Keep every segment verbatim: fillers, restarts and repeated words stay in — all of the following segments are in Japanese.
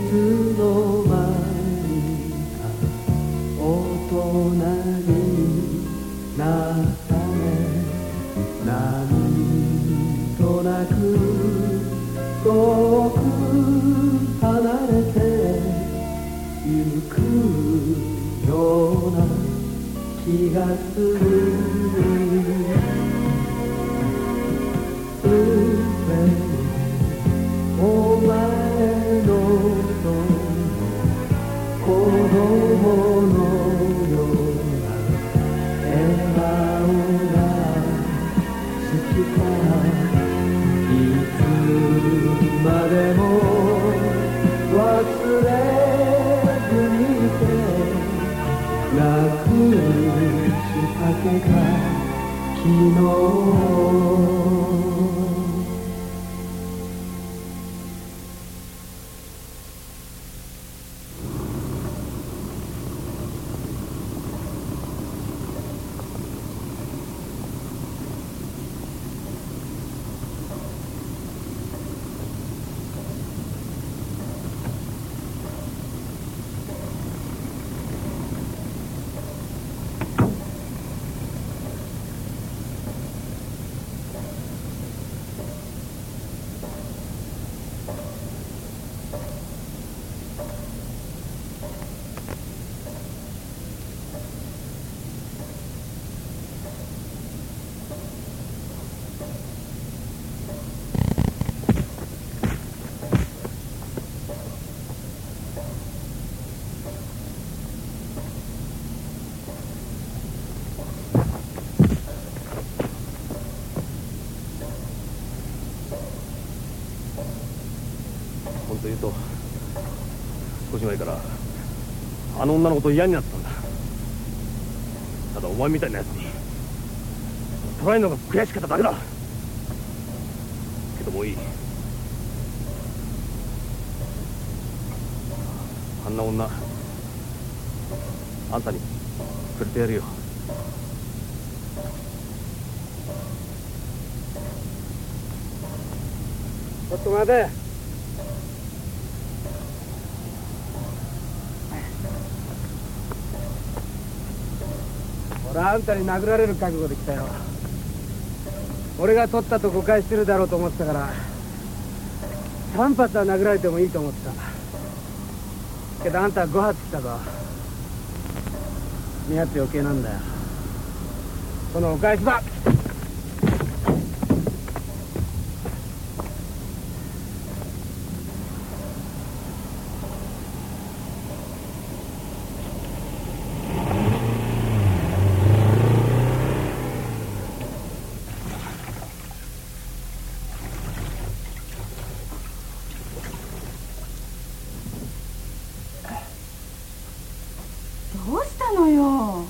つの間にか大人になったね。なんとなく遠く離れてゆくような気がする。お前の子供のような笑顔が好きか。いつまでも忘れずにいてなくしたけか昨日。 本当言うと少し前からあの女のこと嫌になったんだ。ただお前みたいなやつに捕らえるのが悔しかっただけだ。けどもういい。あんな女あんたにくれてやるよ。 ちょっと待て。俺はあんたに殴られる覚悟で来たよ。俺が取ったと誤解してるだろうと思ってたからさん発は殴られてもいいと思ってたけど、あんたはご発来たぞ。に発余計なんだよ。そのお返しだ。 どうしたのよ。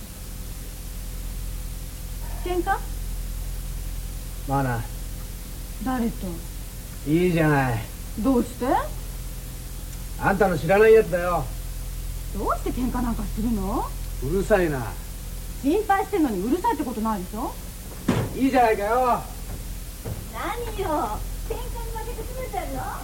喧嘩？ まあな。 誰と？ いいじゃない。 どうして？ あんたの知らないやつだよ。 どうして喧嘩なんかするの？ うるさいな。 心配してんのにうるさいってことないでしょ。 いいじゃないかよ。 何よ、喧嘩に負けてくれてるの？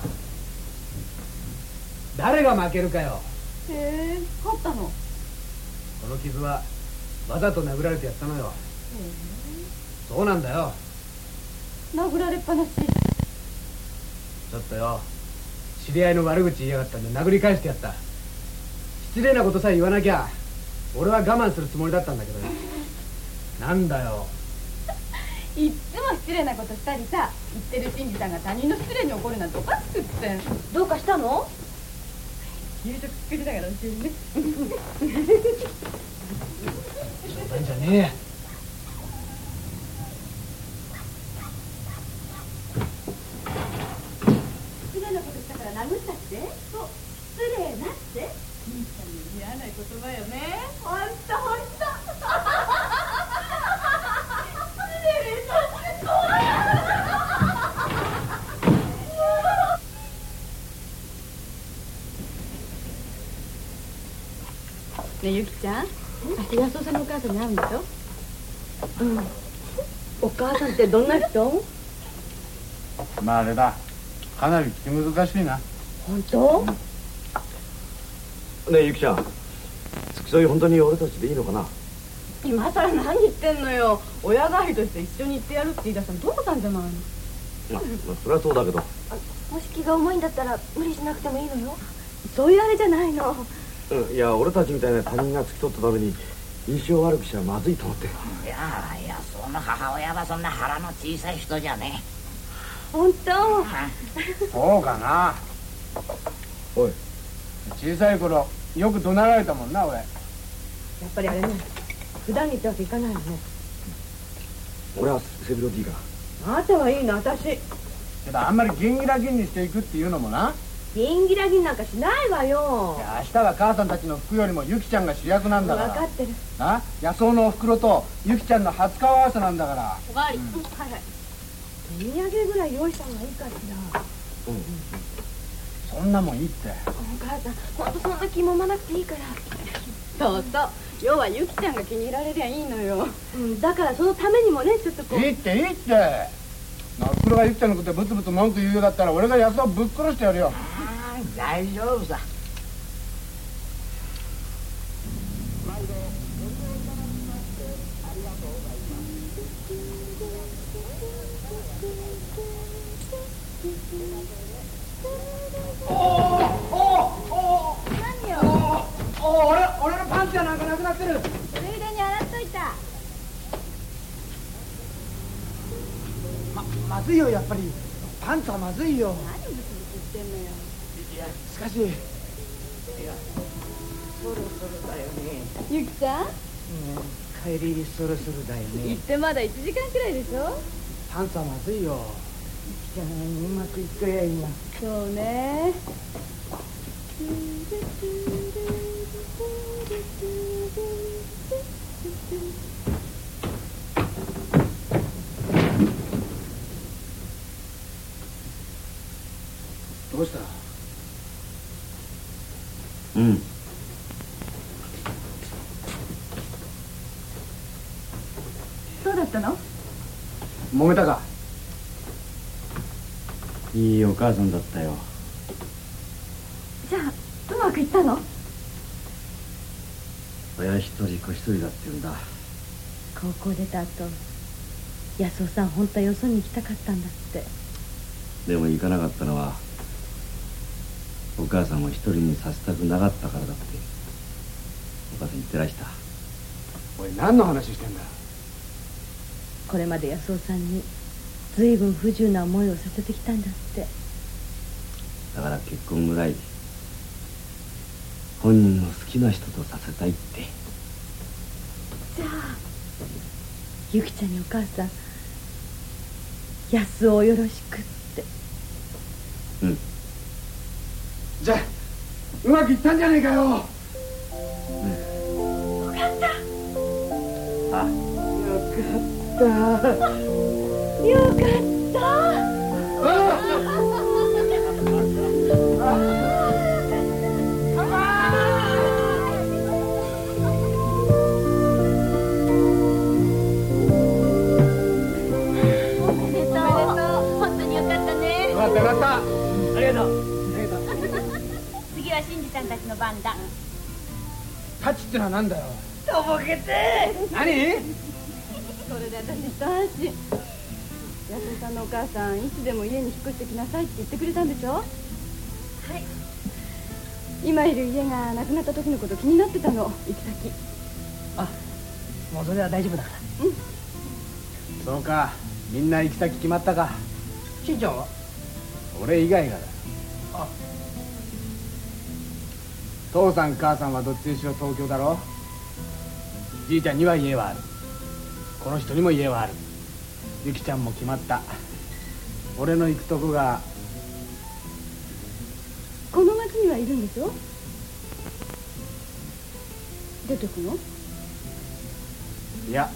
誰が負けるかよ。 へえ、勝ったの？ この傷はわざと殴られてやったのよ。そうなんだよ。 殴られっぱなし。 ちょっとよ、知り合いの悪口言いやがったんで殴り返してやった。失礼なことさえ言わなきゃ俺は我慢するつもりだったんだけどよ。なんだよ。 いっつも失礼なことしたりさ、言ってる新次さんが他人の失礼に怒るなんておかしくって。どうかしたの？夕食作りながら教えるね。 冗談じゃねえ。 失礼なことしたから殴ったって？そう、失礼なって。兄ちゃんの嫌な言葉よね。ほんとほんと。失礼なって怖い。ねえ、ゆきちゃん、明日安尾さんのお母さんに会うんでしょ？うん。お母さんってどんな人？ まああれだ、かなり気難しいな。 本当？ ねえゆきちゃん、付き添い本当に俺たちでいいのかな。 今さら何言ってんのよ。親代わりとして一緒に行ってやるって言い出したの父さんじゃないの。 まあ、それはそうだけど。 もし気が重いんだったら無理しなくてもいいのよ。そういうあれじゃないの。 うん、いや俺たちみたいな他人が付き添ったために印象悪くしちゃまずいと思って。 いやいや、その母親はそんな腹の小さい人じゃね本当。 そうかな。 おい、 小さい頃よく怒鳴られたもんな俺。 やっぱりあれね、普段に行ってわけいかないのね。 俺は背広でいいかあなたはいいの、私けどあんまりギンギラギンにしていくっていうのもな。 ギンギラギンなんかしないわよ。 いや明日は母さんたちの服よりもユキちゃんが主役なんだから。 分かってる。 な、野草のおふくろとユキちゃんの初顔合わせなんだから。 おかわり、 うん、はいはい。手土産ぐらい用意した方がいいかしら。 うん、うん、そんなもんいいって。 お母さん、ほんとそんな気もまなくていいから。 そうそう、要はゆきちゃんが気に入られりゃいいのよ。 うん、だからそのためにもね、ちょっとこう。 いいっていいって。な、おふくろがユキちゃんのことでブツブツ文句言うようだったら俺が野草をぶっ殺してやるよ。 ああ、大丈夫さ。 俺のパンツやなんかなくなってる。 ついでに洗っといた。 ま、まずいよやっぱり。パンツはまずいよ。 何ブツブツ言ってんのよ。 いやしかし、いやそろそろだよね。 ゆきちゃん、 うん、帰りそろそろだよね。 行ってまだいちじかんくらいでしょ。 パンツはまずいよ。 じゃあうまくいくやいいな。 そうね。 どうした？ うん。 そうだったの？ 揉めたか？ いいお母さんだったよ。 じゃあうまくいったの？ 親一人子一人だって言うんだ。 高校出た後、安尾さん本当はよそに行きたかったんだって。 でも行かなかったのはお母さんを一人にさせたくなかったからだってお母さん言ってらした。 おい、何の話してんだ？ これまで安尾さんに随分不自由な思いをさせてきたんだって。 だから結婚ぐらい本人の好きな人とさせたいって。 じゃあゆきちゃんにお母さん安尾をよろしくって。 うん。 じゃあうまくいったんじゃねえかよ。 よかった。 あ、 よかったよかったおめでとう。本当によかったね。 よかったよかった。 ありがとう。 次は新次さんたちの番だ。 タチってのはなんだよ。 とぼけて。 何？ それで私一安心。安尾さんのお母さんいつでも家に引っ越してきなさいって言ってくれたんでしょ。はい。今いる家がなくなった時のこと気になってたの。行き先。 あ、もうそれは大丈夫だから。 うん。 そうか、みんな行き先決まったか。 しんちゃんは？ 俺以外がだ。 あ、 父さん母さんはどっちにしろ東京だろ。じいちゃんには家はある。この人にも家はある。ゆきちゃんも決まった。俺の行くとこがこの町にはいるんでしょ。出てくの？ いや、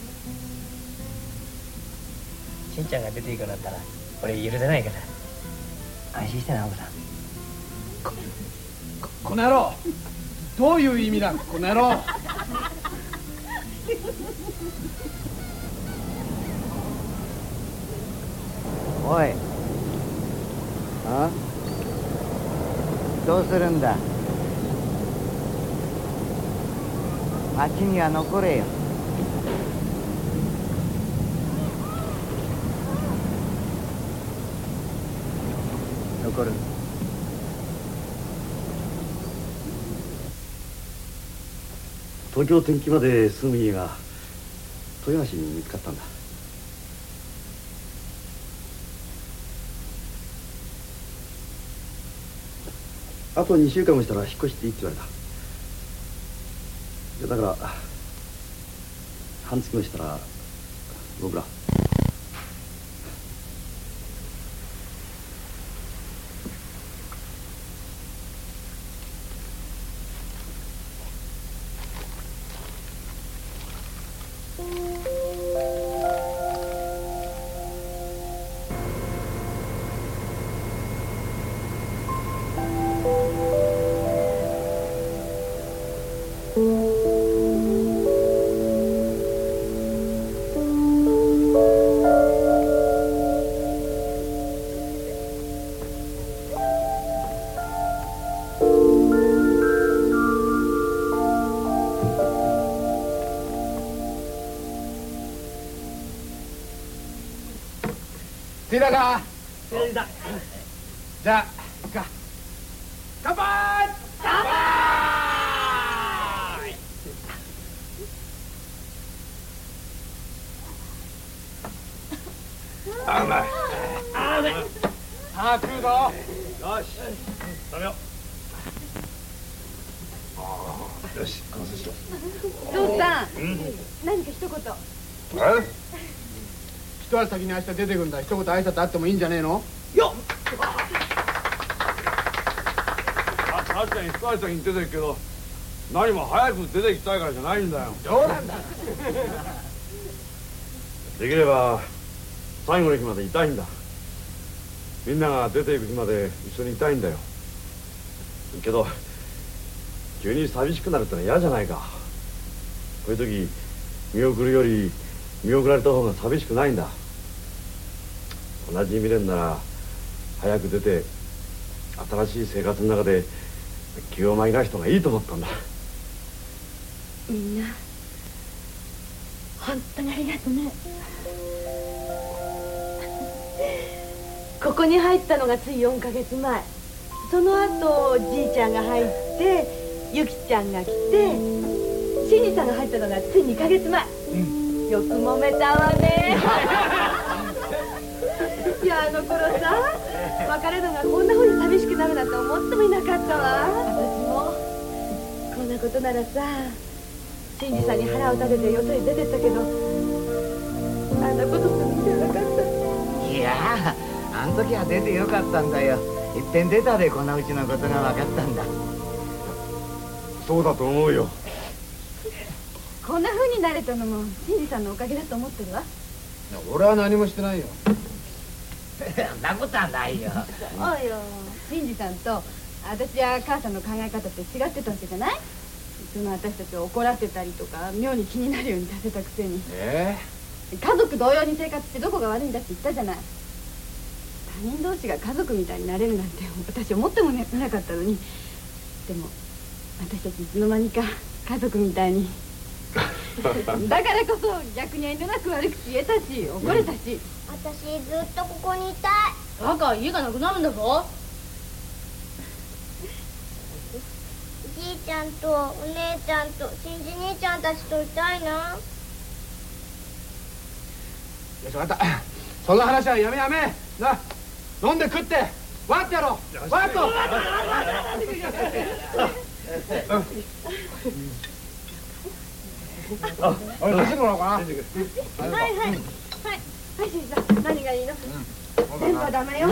しんちゃんが出ていくんだったら俺許せないから安心してな、おばさん。 こ, こ, この野郎、どういう意味だこの野郎。 おい、あ？どうするんだ？ 町には残れよ。残る。 東京転勤まで住む家が豊橋に見つかったんだ。あとにしゅうかんもしたら引っ越していいって言われた。だから半月もしたら僕ら。 着いたか。着いた。じゃあ行くか。乾杯。乾杯。あ、うまい。あ、うまい。さあ食うぞ。よし食べよう。よし完成した。 父さん、何か一言。 え？一足先に明日出てくんだ。一言挨拶あってもいいんじゃねえの？よっ。 あ、確かに一足先に出てるけど、何も早く出てきたいからじゃないんだよ。 どうなんだ。 できれば最後の日までいたいんだ。みんなが出ていく日まで一緒にいたいんだよ。けど急に寂しくなるってのは嫌じゃないか。こういう時見送るより見送られた方が寂しくないんだ。同じ未練なら早く出て新しい生活の中で気を紛らわした方がいいと思ったんだ。 みんな本当にありがとね。ここに入ったのがついよんかげつまえ。その後じいちゃんが入ってゆきちゃんが来て新次さんが入ったのがついにかげつまえ、うん、よく揉めたわね。いやあの頃さ別れるのがこんな風に寂しくなるなんて思ってもいなかったわ。私もこんなことならさ新次さんに腹を立ててよそへ出てったけどあんなことするんじゃなかった。 いやあん時は出てよかったんだよ。いっぺん出たでこのうちのことが分かったんだ。 そうだと思うよ。 こんな風になれたのも新次さんのおかげだと思ってるわ。 俺は何もしてないよ。 そんなことはないよ。 そうよ。新次さんと私や母さんの考え方って違ってたわけじゃない。その私たちを怒らせたりとか妙に気になるようにさせたくせに。ええー、家族同様に生活ってどこが悪いんだって言ったじゃない。他人同士が家族みたいになれるなんて私思ってもねなかったのに。でも私たちいつの間にか家族みたいに。だからこそ逆に遠慮なく悪口言えたし怒れたし、うん、 私ずっとここにいたい。 だから家がなくなるんだぞ。 じいちゃんとお姉ちゃんと新次兄ちゃんたちといたいな。よし分かった。そんな話はやめやめな。飲んで食ってわってやろう。わっと。あ、あれ出してもらおうかな。はいはいはいはい。新次さん何がいいの？全部はダメよ。こ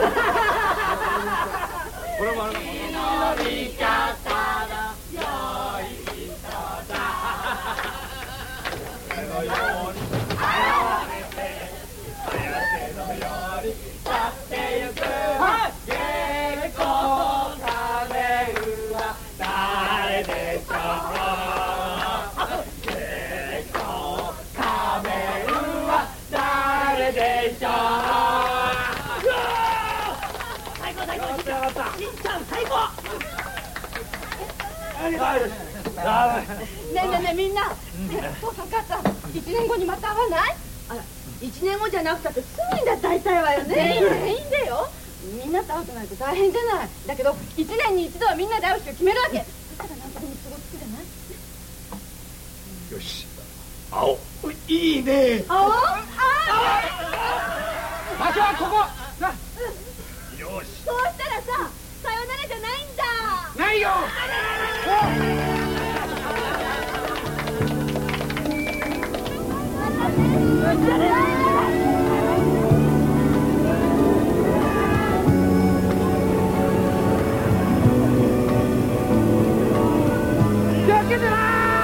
れもあれだもん。伸び方の良い人だ。のようにあれて綾瀬のように去ってゆく。結婚されるは誰でしょう。最高最高。しんちゃん最高。 ねえねえねえみんな、父さん母さん一年後にまた会わない？あら一年後じゃなくたってすぐにだって会いたいわよね。全員だよ。みんなと会うとないと大変じゃない。だけど一年に一度はみんなで会う日を決めるわけ。そしたら何とでも都合つくじゃない。 よし青いいね。 青青場所はここ。 よしそうしたらささよならじゃないんだ。 ないよ。気をつけてな。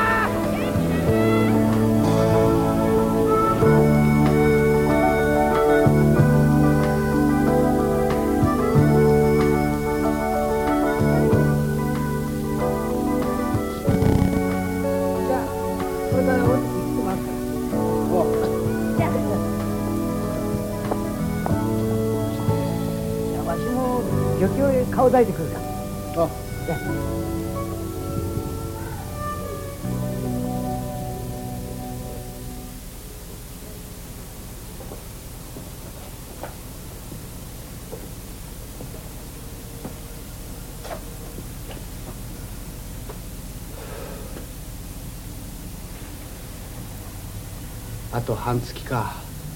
漁協へ顔抱いてくるか。あ、あと半月か。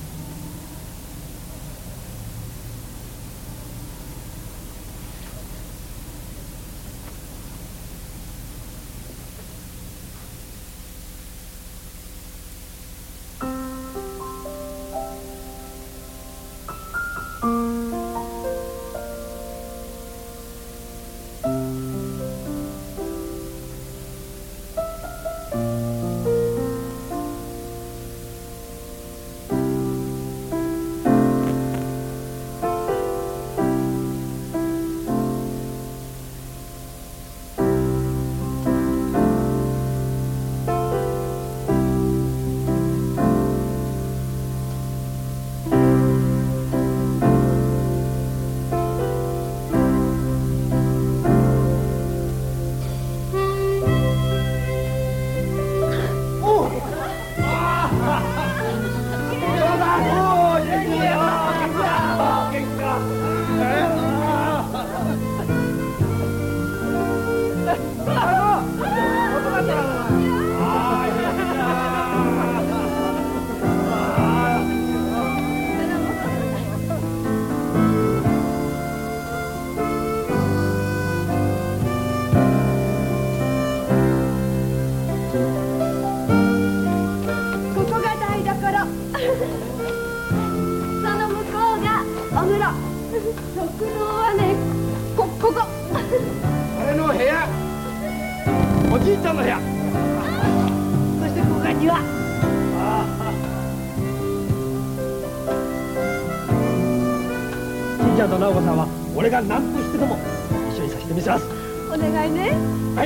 直子さんは俺が何としてでも一緒にさせてみせます。 お願いね。 はい。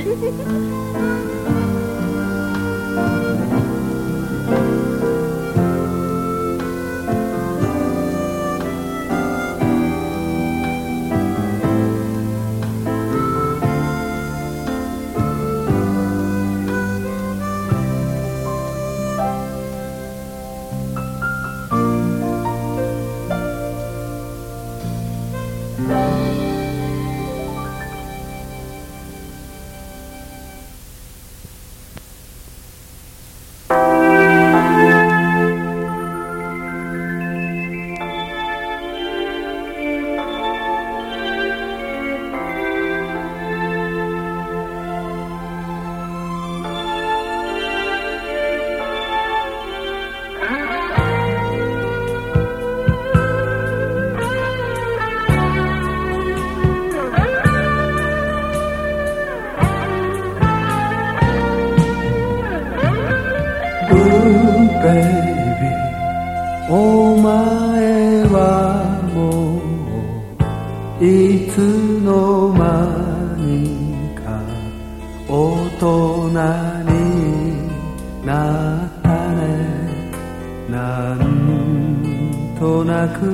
お前はもういつの間にか大人になったね。なんとなく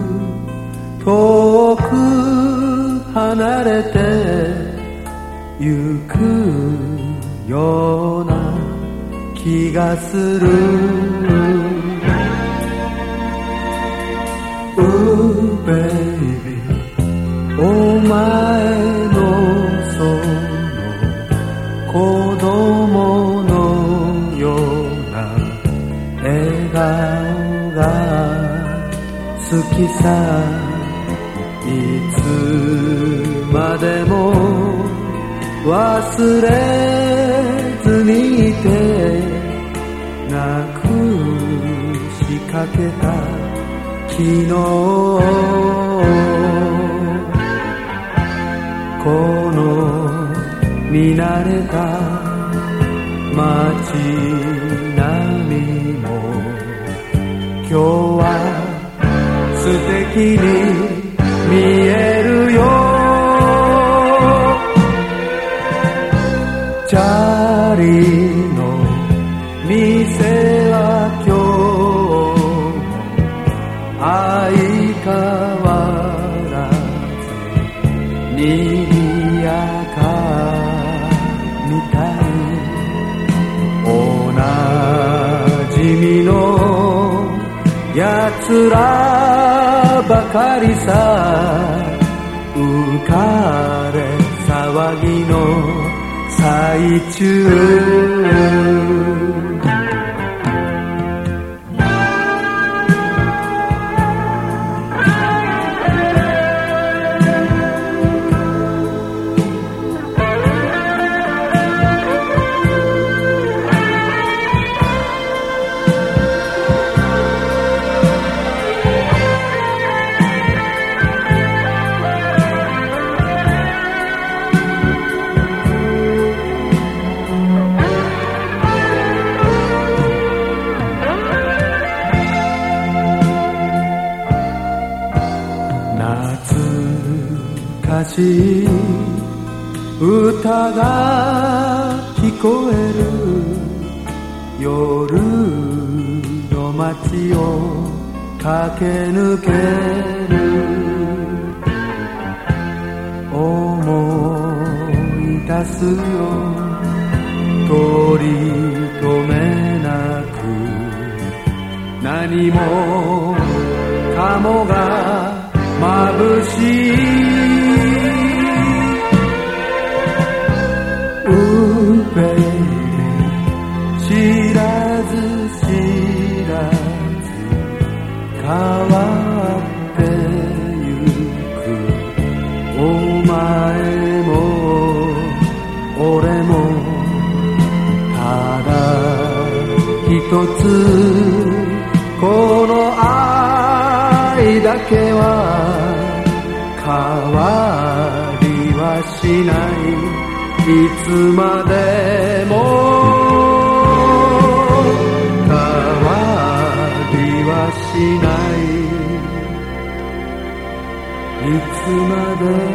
遠く離れてゆくような気がする。Oh baby、 お前のその子供のような笑顔が好きさ。いつまでも忘れずにいて、なくしかけた昨日、この見慣れた街並みも今日は素敵に見えるよ。チャーリーの店は今日も相変わらず賑やかみたい。おなじみのやつらばかりさ、浮かれ騒ぎの最中。しい歌が聞こえる。夜の街を駆け抜ける。思い出すよ、取り留めなく。何もかもが眩しい。知らず知らず変わってゆく。お前も俺もただ一つ、この愛だけは変わりはしない。いつまでも変わりはしない。いつまでも